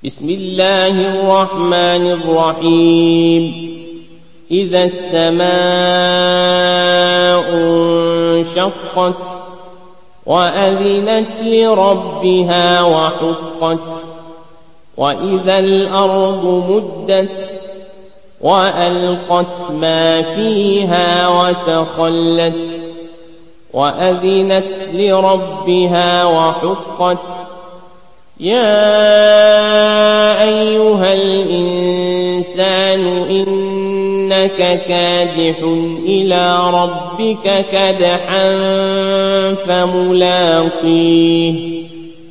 بسم الله الرحمن الرحيم إذا السماء انشقت وأذنت لربها وحقت وإذا الأرض مدت وألقت ما فيها وتخلت وأذنت لربها وحقت يا أيها الإنسان إنك كادح إلى ربك كدحا فملاقيه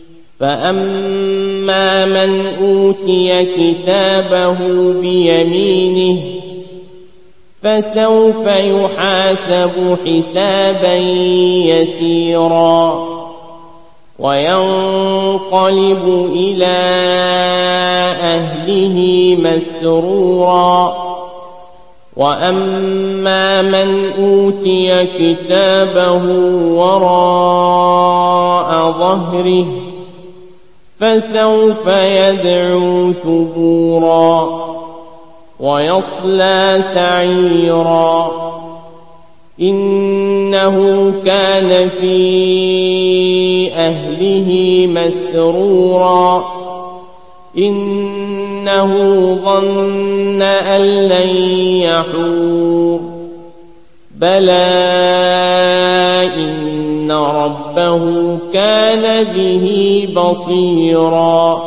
فأما من أوتي كتابه بيمينه فسوف يحاسب حسابا يسيرا وينقلب إلى أهله مسرورا وأما من أوتي كتابه وراء ظهره فسوف يدعو ثبورا ويصلى سعيرا إنه كان في أهله مسرورا إنه ظن أن لن يحور بلى إن ربه كان به بصيرا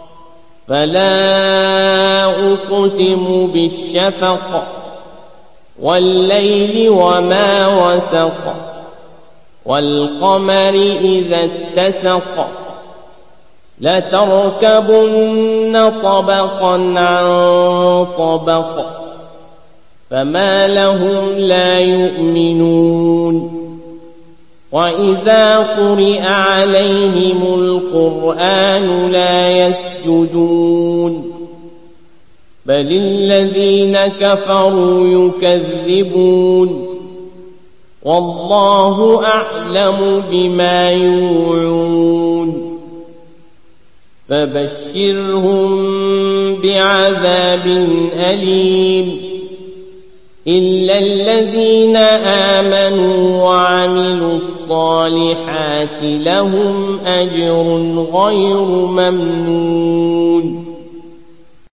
فلا أقسم بالشفق والليل وما وسق والقمر إذا اتسق لتركبن طبقا عن طبق فما لهم لا يؤمنون وإذا قرئ عليهم القرآن لا يسجدون بل الذين كفروا يكذبون والله أعلم بما يوعون فبشرهم بعذاب أليم إلا الذين آمنوا وعملوا الصالحات لهم أجر غير ممنون